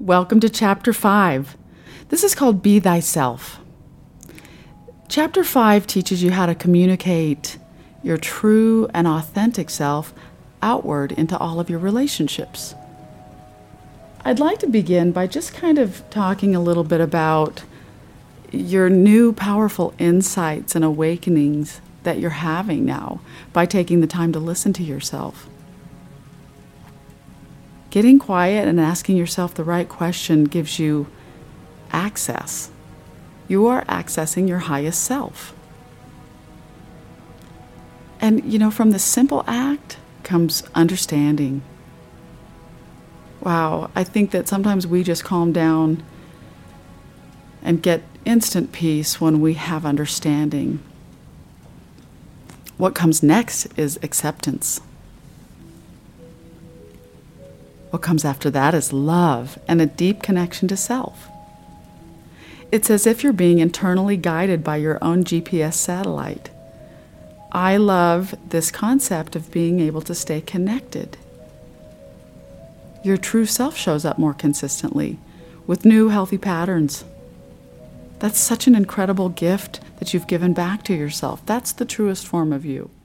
Welcome to Chapter 5. This is called Be Thyself. Chapter 5 teaches you how to communicate your true and authentic self outward into all of your relationships. I'd like to begin by just kind of talking a little bit about your new powerful insights and awakenings that you're having now by taking the time to listen to yourself. Getting quiet and asking yourself the right question gives you access. You are accessing your highest self. And from the simple act comes understanding. Wow, I think that sometimes we just calm down and get instant peace when we have understanding. What comes next is acceptance. What comes after that is love and a deep connection to self. It's as if you're being internally guided by your own GPS satellite. I love this concept of being able to stay connected. Your true self shows up more consistently with new healthy patterns. That's such an incredible gift that you've given back to yourself. That's the truest form of you.